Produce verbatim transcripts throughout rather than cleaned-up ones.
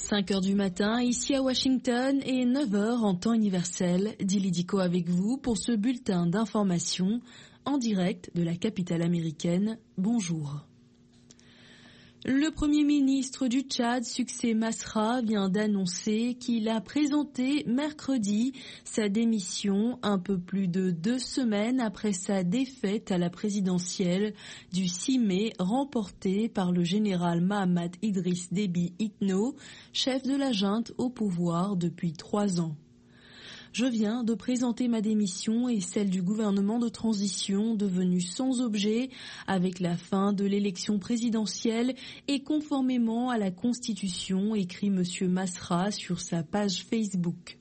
cinq heures du matin, ici à Washington, et neuf heures en temps universel. Dili Diko avec vous pour ce bulletin d'information en direct de la capitale américaine. Bonjour. Le Premier ministre du Tchad, Succès Masra, vient d'annoncer qu'il a présenté mercredi sa démission un peu plus de deux semaines après sa défaite à la présidentielle du six mai remportée par le général Mahamat Idriss Déby Itno, chef de la junte au pouvoir depuis trois ans. Je viens de présenter ma démission et celle du gouvernement de transition devenu sans objet avec la fin de l'élection présidentielle et conformément à la Constitution, écrit M. Masra sur sa page Facebook.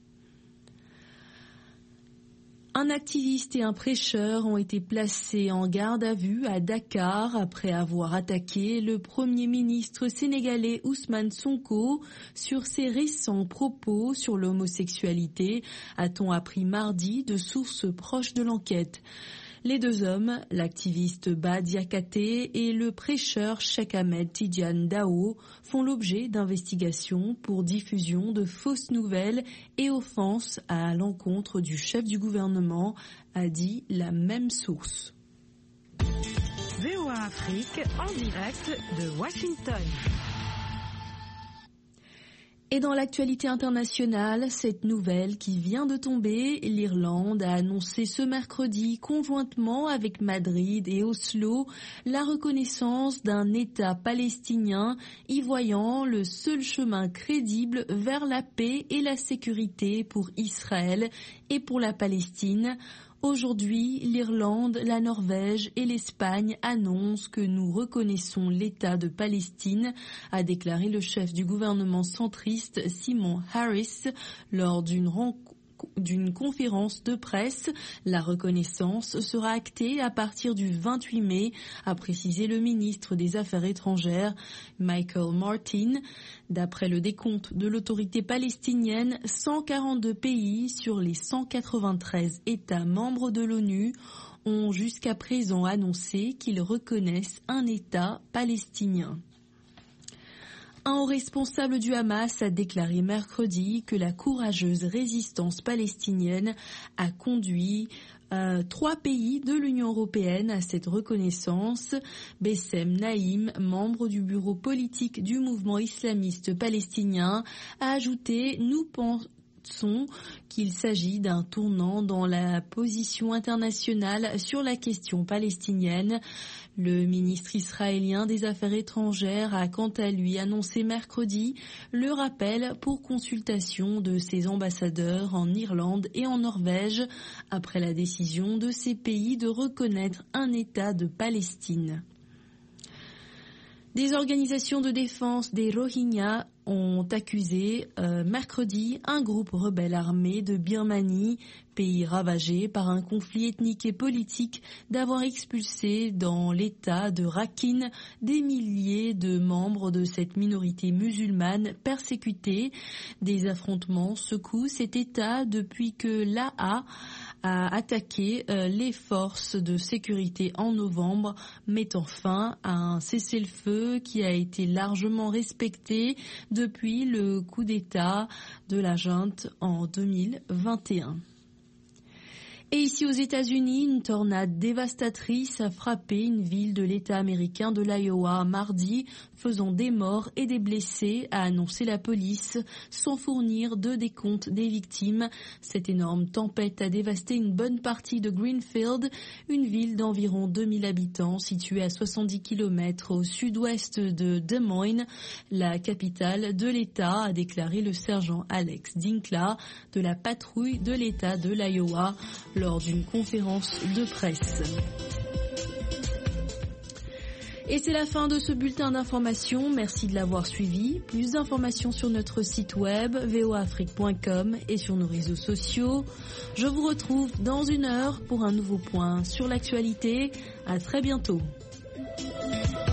Un activiste et un prêcheur ont été placés en garde à vue à Dakar après avoir attaqué le Premier ministre sénégalais Ousmane Sonko sur ses récents propos sur l'homosexualité, a-t-on appris mardi de sources proches de l'enquête. Les deux hommes, l'activiste Bah Diakhaté et le prêcheur Cheikh Ahmed Tidiane Dao, font l'objet d'investigations pour diffusion de fausses nouvelles et offenses à l'encontre du chef du gouvernement, a dit la même source. V O A Afrique en direct de Washington. Et dans l'actualité internationale, cette nouvelle qui vient de tomber, l'Irlande a annoncé ce mercredi, conjointement avec Madrid et Oslo, la reconnaissance d'un État palestinien, y voyant le seul chemin crédible vers la paix et la sécurité pour Israël et pour la Palestine. Aujourd'hui, l'Irlande, la Norvège et l'Espagne annoncent que nous reconnaissons l'État de Palestine, a déclaré le chef du gouvernement centriste Simon Harris lors d'une rencontre. d'une conférence de presse. La reconnaissance sera actée à partir du vingt-huit mai, a précisé le ministre des Affaires étrangères, Michael Martin. D'après le décompte de l'autorité palestinienne, cent quarante-deux pays sur les cent quatre-vingt-treize États membres de l'ONU ont jusqu'à présent annoncé qu'ils reconnaissent un État palestinien. Un haut responsable du Hamas a déclaré mercredi que la courageuse résistance palestinienne a conduit euh, trois pays de l'Union européenne à cette reconnaissance. Bessem Naïm, membre du bureau politique du mouvement islamiste palestinien, a ajouté « Nous pensons qu'il s'agit d'un tournant dans la position internationale sur la question palestinienne. » Le ministre israélien des Affaires étrangères a quant à lui annoncé mercredi le rappel pour consultation de ses ambassadeurs en Irlande et en Norvège après la décision de ces pays de reconnaître un État de Palestine. Des organisations de défense des Rohingyas ont accusé euh, mercredi un groupe rebelle armé de Birmanie, pays ravagé par un conflit ethnique et politique, d'avoir expulsé dans l'état de Rakhine des milliers de membres de cette minorité musulmane persécutée. Des affrontements secouent cet état depuis que l'A A a attaqué euh, les forces de sécurité en novembre, mettant fin à un cessez-le-feu qui a été largement respecté depuis le coup d'État de la junte en deux mille vingt et un. Et ici aux États-Unis, une tornade dévastatrice a frappé une ville de l'État américain de l'Iowa mardi, faisant des morts et des blessés, a annoncé la police, sans fournir de décompte des victimes. Cette énorme tempête a dévasté une bonne partie de Greenfield, une ville d'environ deux mille habitants située à soixante-dix kilomètres au sud-ouest de Des Moines, la capitale de l'État, a déclaré le sergent Alex Dinkla de la patrouille de l'État de l'Iowa lors d'une conférence de presse. Et c'est la fin de ce bulletin d'information. Merci de l'avoir suivi. Plus d'informations sur notre site web v o a afrique point com et sur nos réseaux sociaux. Je vous retrouve dans une heure pour un nouveau point sur l'actualité. À très bientôt.